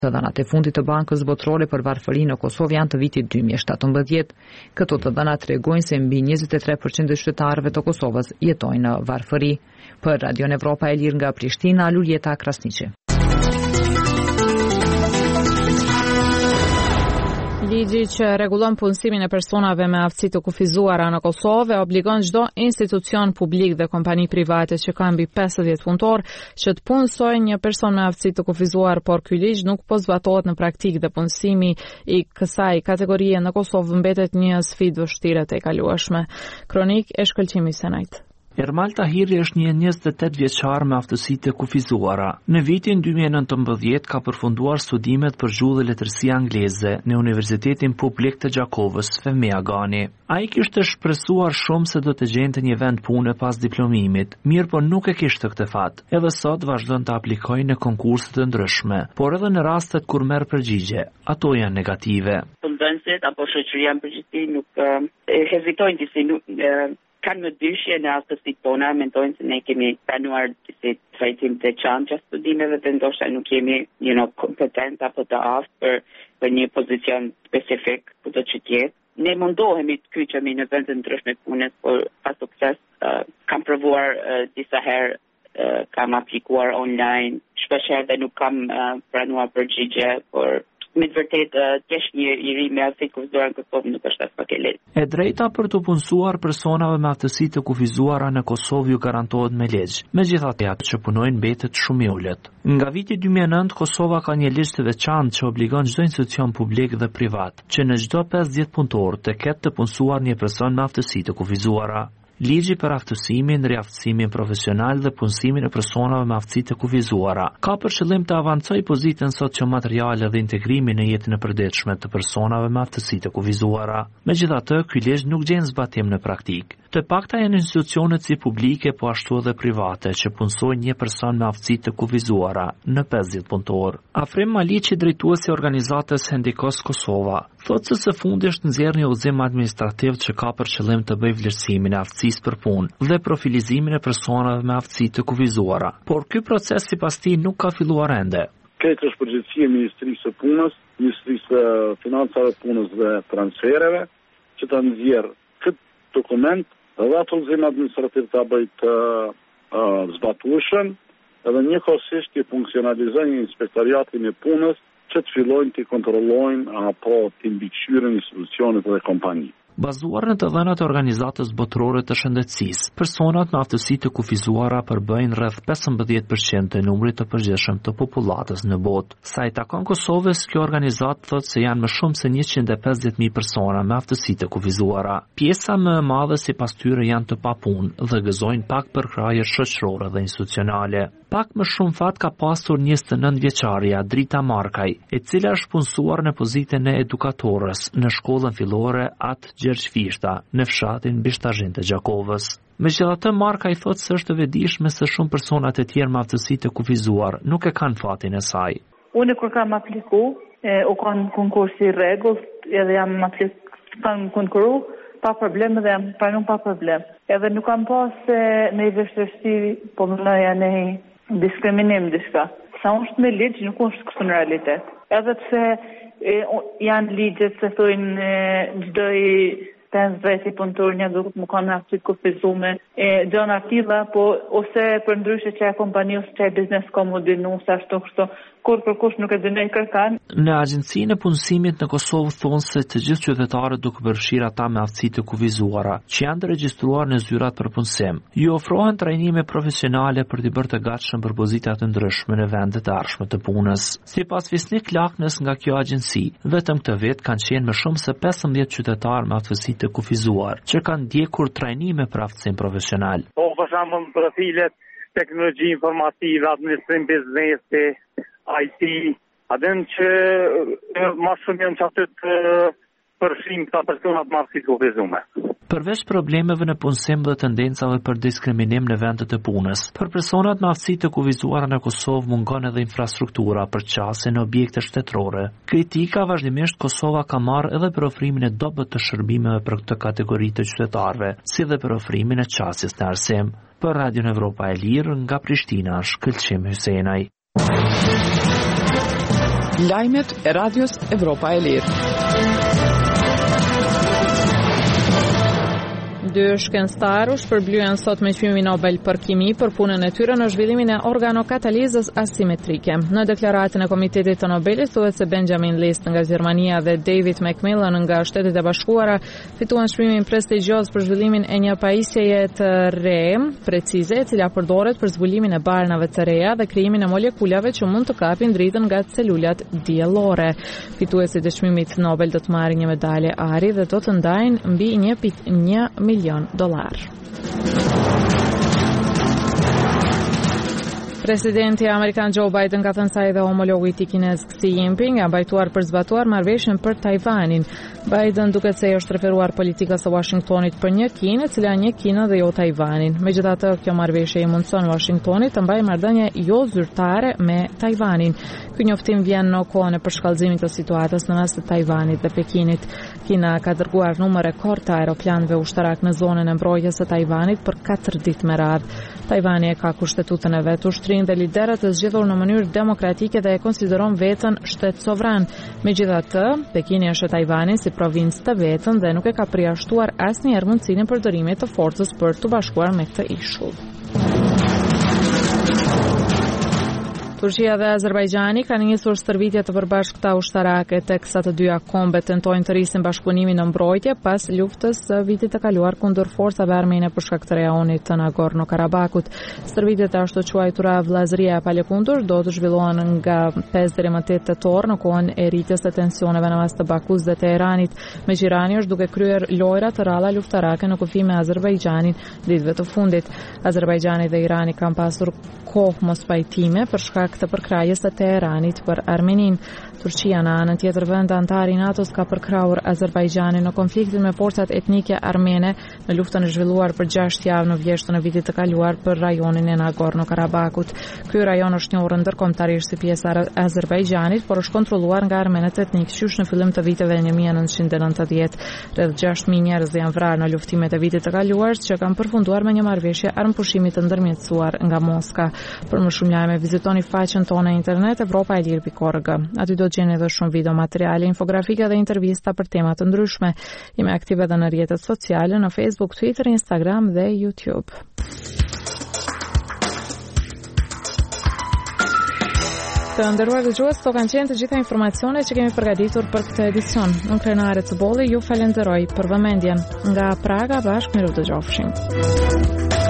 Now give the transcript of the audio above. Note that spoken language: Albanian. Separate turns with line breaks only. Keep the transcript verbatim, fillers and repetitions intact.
Të dhënat e fundit të Bankës Botërore për Varfërinë në Kosovë janë të vitit dy mijë e shtatëmbëdhjetë. Këto të dhënat tregojnë se mbi njëzet e tre përqind të qytetarëve të Kosovës jetojnë në varfëri. Për Radion Evropa e Lirë nga Prishtina, Luljeta Krasniqi.
Ligji që rregullon punësimin e personave me aftësi të kufizuara në Kosovë obligon çdo institucion publik dhe kompani private që ka mbi pesëdhjetë punëtor që të punësojë një person me aftësi të kufizuar, por ky ligj nuk po zbatohet në praktikë dhe punësimi i kësaj kategorie në Kosovë mbetet një sfidë vështirë të kalueshme. Kronik e shkëlqimit Senajt.
Ermal Tahiri është një njëzet e tetë vjeçar me aftësi të kufizuara. Në vitin dy mijë e nëntëmbëdhjetë ka përfunduar studimet për gjuhë dhe letërsi angleze në Universitetin Publik të Gjakovës, Fehmia Gani. Ai kishte shpresuar shumë se do të gjente një vend pune pas diplomimit, mirë po nuk e kishte këtë fat. Edhe sot vazhdon të aplikojë në konkurse të ndryshme, por edhe në rastet kur merr përgjigje, ato janë negative.
Punëdhënësit apo shoqëria në përgjithësi nuk uh, hezitojnë disi nuk uh, kanë më dyshje në aftësitë tona, mendojnë se ne kemi pranuar disi trajtim të çantë gjatë studimeve dhe ndoshta nuk jemi you know, kompetent apo të aftë për, për një pozicion specifik kudo që të jetë. Ne mundohemi të kyçemi në vende ndryshme punës, por pa sukses. Uh, kam provuar uh, disa herë, uh, kam aplikuar online, shpesh herë dhe nuk kam uh, pranuar përgjigje, por me të vërtet kesh një i ri me aftësi të kufizuar në Kosovë nuk është as pak e lehtë.
E drejta për të punësuar personave me aftësi të kufizuara në Kosovë ju garantohet me ligj. Megjithatë, ato që punojnë mbetet shumë i ulët. Nga viti dy mijë e nëntë Kosova ka një ligj të veçantë që obligon çdo institucion publik dhe privat që në çdo pesëdhjetë punëtor të ketë të punësuar një person me aftësi të kufizuara. Ligji për aftësimin, riaftësimin profesional dhe punësimin e personave me aftësi të kufizuara ka për qëllim të avancojë pozitën socio-materiale dhe integrimin në jetën e përditshme të personave me aftësi të kufizuara. Megjithatë, ky ligj nuk gjen zbatim në praktikë. Të pakta janë institucionet si publike po ashtu edhe private që punësojnë një person me aftësi të kufizuara në pesëdhjetë punëtor. Afrim Maliqi, drejtuesi i organizatës Hendikos Kosova, thotë se së fundi është nxjerrë një udhëzim administrativ që ka për qëllim të bëjë vlerësimin e aftësisë për punë dhe profilizimin e personave me aftësi të kufizuara, por ky proces sipas tij nuk ka filluar ende.
Këtë është përgjegjësia e Ministrisë së Punës, Ministrisë së Financave, Punës dhe Transfereve, që ta nxjerrë këtë dokument dhe ato udhëzim administrativ ta bëjë të uh, zbatueshëm, edhe njëkohësisht të funksionalizojnë inspektoriatin e punës që të fillojnë të kontrollojnë apo të mbikëqyrën institucionet dhe kompanitë.
Bazuar në të dhënat e Organizatës Botërore të Shëndetësisë, personat me aftësi të kufizuara përbëjnë rreth pesëmbëdhjetë përqind të numrit të përgjithshëm të popullatës në botë. Sa i takon Kosovës, kjo organizatë thotë se janë më shumë se njëqind e pesëdhjetë mijë persona me aftësi të kufizuara. Pjesa më e madhe sipas tyre janë të papunë dhe gëzojnë pak përkraje shoqërore dhe institucionale. Pak më shumë fat ka pasur njëzet e nëntë vjeçaria Drita Markaj, e cila është punësuar në pozitën e edukatorës në shkollën fillore Atë Gjergj Fishta në fshatin Bishtazhin të Gjakovës. Megjithatë, Markaj thotë se është e vetëdijshme se shumë persona të tjerë me aftësi të kufizuar nuk e kanë fatin e saj.
Unë kur kam apliku, e, u kanë konkursi i rregullt, edhe jam aplikuar konkuru pa problem dhe jam pranuar pa problem. Edhe nuk kam pas në vështirësi, po më janë diskriminim diçka. Sa është me ligj, nuk është kështu në realitet. Edhe pse e, janë ligjet se thojnë çdo i pesëdhjetë punëtor një duhet më kanë aftësi të kufizuar, e gjëra të tilla, po ose për ndryshe që e kompani ose që e biznes ka mu dinu se ashtu kështu, kur për kush nuk e dënoj kërkan.
Në Agjencinë e Punësimit në Kosovë thonë se të gjithë qytetarët duke përfshirë ata me aftësi të kufizuara, që janë të regjistruar në zyrat për punësim. Ju ofrohen trajnime profesionale për t'i bërë të gatshëm për pozita të ndryshme në vendet e ardhshme të punës. Sipas Fisnik Laknës nga kjo agjenci, vetëm këtë vit kanë qenë më shumë se pesëmbëdhjetë qytetarë me aftësi të kufizuar, që kanë ndjekur trajnime për aftësim profesional.
Po, për shembull, profilet teknologji informative, administrim biznesi, I T, adem që ma shumë janë që aty të përfshim këta personat me aftësi të kufizuar.
Përveç problemeve në punësim dhe tendencave për diskriminim në vendet të punës, për personat me aftësi të kufizuara në Kosovë mungon edhe infrastruktura për qasje në objekte shtetërore. Kritika vazhdimisht Kosova ka marrë edhe për ofrimin e dobët të shërbimeve për këtë kategori të qytetarëve, si dhe për ofrimin e qasjes në arsim. Për Radion Evropa e Lirë nga Prishtina, Shkëlqim Hysenaj.
Lajmet e Radios Evropa e Lirë.
Dy shkencëtarë shpërblyen sot me çmimin Nobel për kimi për punën e tyre në zhvillimin e organokatalizës asimetrike. Në deklaratën e Komitetit të Nobelit thuhet se Benjamin List nga Gjermania dhe David Macmillan nga Shtetet e Bashkuara fituan çmimin prestigjioz për zhvillimin e një pajisjeje të re, precize, e cila përdoret për zbulimin e barnave të reja dhe krijimin e molekulave që mund të kapin dritën nga celulat diellore. Fituesit e çmimit Nobel do të marrin një medalje ari dhe do të ndajnë mbi një pikë një milion dollar. Presidenti Amerikan Joe Biden ka thënë se ai dhe homologu i tij kinez Xi Jinping janë bajtuar për zbatuar marrëveshjen për Tajvanin. Biden duket se është referuar politikës së Washingtonit për një Kinë, e cila një Kinë dhe jo Tajvanin. Megjithatë, kjo marrëveshje i mundson Washingtonit të mbajë marrëdhënie jo zyrtare me Tajvanin. Ky njoftim vjen në kohën e përshkallëzimit të situatës në mes të Tajvanit dhe Pekinit. Kina ka dërguar numër rekord të aeroplanëve ushtarak në zonën e mbrojtjes së Tajvanit për katër ditë me radhë. Tajvani e ka kushtetutën e vet, ushtrinë dhe liderët e zgjedhur në mënyrë demokratike dhe e konsideron veten shtet sovran. Megjithatë, Pekini është Tajvanin si provincë të vetën dhe nuk e ka përjashtuar asnjëherë mundësinë e përdorimit të forcës për të bashkuar me këtë ishull. Turqia dhe Azerbajxhani kanë nisur stërvitje të përbashkëta ushtarake, teksa të dyja kombet tentojnë të rrisin bashkëpunimin në mbrojtje pas luftës së vitit të kaluar kundër forcave armene për shkak të rajonit të Nagorno-Karabakut. Stërvitjet e ashtu quajtura vllazëria e palëkundur do të zhvillohen nga pesë deri më tetë tetor në kohën e rritjes së tensioneve në mes të Bakus dhe Teheranit. Megjirani është duke kryer lojra të ralla luftarake në kufi me Azerbajxhanin ditëve të fundit. Azerbajxhani dhe Irani kanë pasur kohë mos pajtime për shkak të përkrahjes së Teheranit për Armenin. Turqia në anën tjetër vend antar i NATO-s ka përkrahur Azerbajxhanin në konfliktin me forcat etnike armene në luftën e zhvilluar për gjashtë javë në vjeshtën e vitit të kaluar për rajonin e Nagorno-Karabakut. Ky rajon është njohur ndërkombëtarisht si pjesë e Azerbajxhanit, por është kontrolluar nga armenët etnik qysh në fillim të viteve një mijë e nëntëqind e nëntëdhjetë. Rreth gjashtë mijë njerëz janë vrarë në luftimet e vitit të kaluar, që kanë përfunduar me një marrëveshje armëpushimi të ndërmjetësuar nga Moska. Për më shumë lajme vizitoni faqen tonë internet evropa e lirë pikë org. Aty do të gjeni edhe shumë video materiale, infografike dhe intervista për tema të ndryshme. Jemi aktive edhe në rrjetet sociale në Facebook, Twitter, Instagram dhe YouTube. Të nderuar dëgjues, këto kanë qenë të gjitha informacionet që kemi përgatitur për këtë edicion. Unë Krenare Cëbolli ju falenderoj për vëmendjen. Nga Praga bashkë miru të gjofshim.